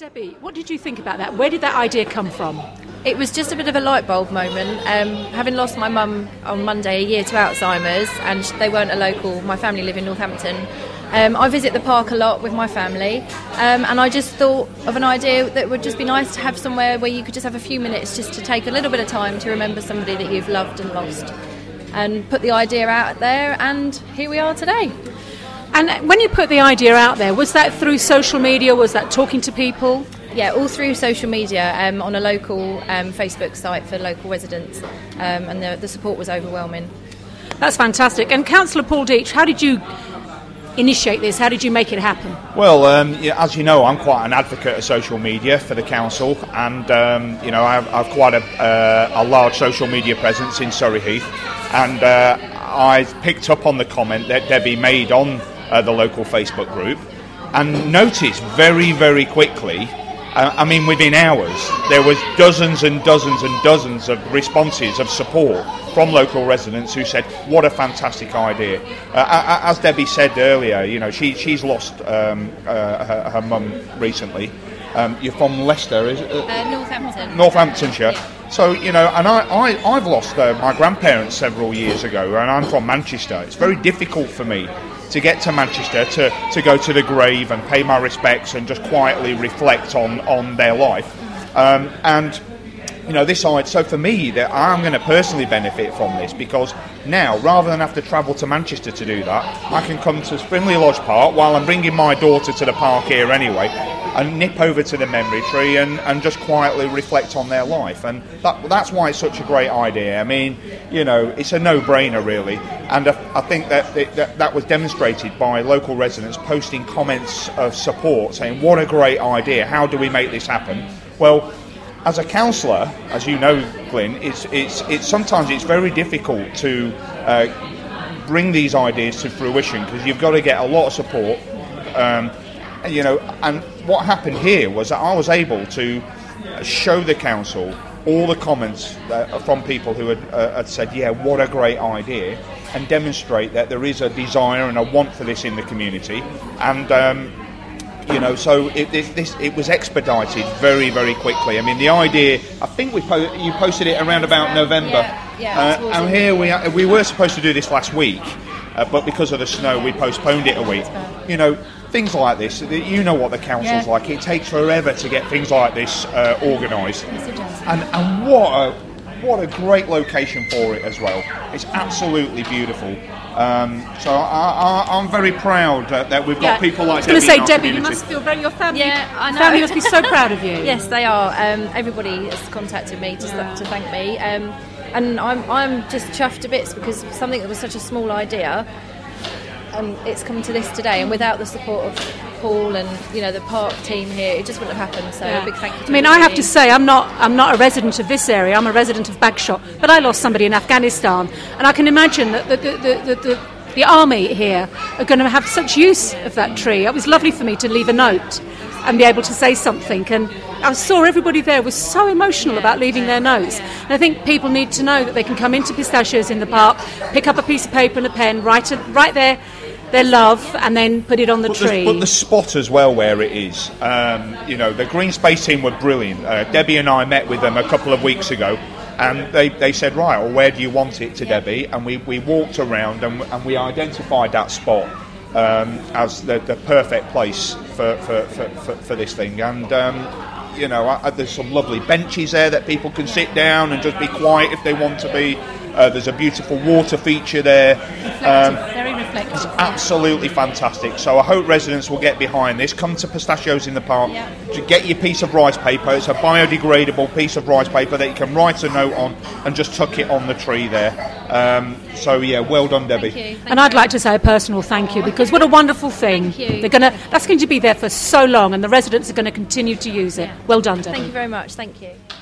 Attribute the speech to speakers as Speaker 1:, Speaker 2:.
Speaker 1: Debbie, what did you think about that? Where did that idea come from?
Speaker 2: It was just a bit of a light bulb moment. Having lost my mum on Monday a year to Alzheimer's, and they weren't a local, my family live in Northampton. I visit the park a lot with my family, and I just thought of an idea that would just be nice to have somewhere where you could just have a few minutes just to take a little bit of time to remember somebody that you've loved and lost, and put the idea out there, and here we are today.
Speaker 1: And when you put the idea out there, was that through social media? Was that talking to people?
Speaker 2: Yeah, all through social media, on a local Facebook site for local residents, and the support was overwhelming.
Speaker 1: That's fantastic. And Councillor Paul Deach, how did you initiate this? How did you make it happen?
Speaker 3: Well, as you know, I'm quite an advocate of social media for the council, and I've quite a large social media presence in Surrey Heath, and I picked up on the comment that Debbie made on the local Facebook group, and noticed very, very quickly, within hours, there was dozens and dozens and dozens of responses of support from local residents who said, what a fantastic idea. As Debbie said earlier, she's lost her mum recently. You're from Leicester, is it?
Speaker 2: Northampton.
Speaker 3: Northamptonshire. Yeah. So, and I've lost my grandparents several years ago, and I'm from Manchester. It's very difficult for me to get to Manchester to go to the grave and pay my respects and just quietly reflect on their life. So for me, that I'm going to personally benefit from this, because now, rather than have to travel to Manchester to do that, I can come to Springley Lodge Park while I'm bringing my daughter to the park here anyway, and nip over to the memory tree and just quietly reflect on their life. And that's why it's such a great idea. It's a no-brainer, really. And I think that was demonstrated by local residents posting comments of support, saying, what a great idea, how do we make this happen? Well, as a councillor, as you know, Glyn, it's sometimes it's very difficult to bring these ideas to fruition, because you've got to get a lot of support. And what happened here was that I was able to show the council all the comments from people who had said, yeah, what a great idea, and demonstrate that there is a desire and a want for this in the community. And so it was expedited very, very quickly. The idea, I think you posted it around about November. And here we were supposed to do this last week, but because of the snow, we postponed it a week. Things like this, you know what the council's like. It takes forever to get things like this organised. And what a great location for it as well. It's absolutely beautiful. So I'm very proud that we've got people like Debbie.
Speaker 1: I was going to say, Debbie, you must feel your family.
Speaker 2: Yeah, I know.
Speaker 1: Family must be so proud of you.
Speaker 2: Yes, they are. Everybody has contacted me to thank me, and I'm just chuffed to bits, because something that was such a small idea, it's come to this today, and without the support of Paul and the park team here, it just wouldn't have happened. So a big thank you to
Speaker 1: I have to say, I'm not a resident of this area. I'm a resident of Bagshot, but I lost somebody in Afghanistan, and I can imagine that the army here are going to have such use of that tree. It was lovely for me to leave a note and be able to say something, and I saw everybody there was so emotional about leaving their notes. And I think people need to know that they can come into Pistachios in the park, pick up a piece of paper and a pen, write their love, and then put it on the tree.
Speaker 3: But the spot as well where it is. The Green Space team were brilliant. Debbie and I met with them a couple of weeks ago, and they said, right, well, where do you want it to, Debbie? And we walked around and we identified that spot as the perfect place for this thing. And there's some lovely benches there that people can sit down and just be quiet if they want to be. There's a beautiful water feature there.
Speaker 1: Very reflective.
Speaker 3: It's absolutely fantastic. So I hope residents will get behind this. Come to Pistachios in the Park to get your piece of rice paper. It's a biodegradable piece of rice paper that you can write a note on and just tuck it on the tree there. Well done, Debbie.
Speaker 2: Thank you.
Speaker 1: And I'd like to say a personal thank you, because what a wonderful thing.
Speaker 2: Thank you.
Speaker 1: That's going to be there for so long, and the residents are going to continue to use it. Well done, Debbie.
Speaker 2: Thank you very much. Thank you.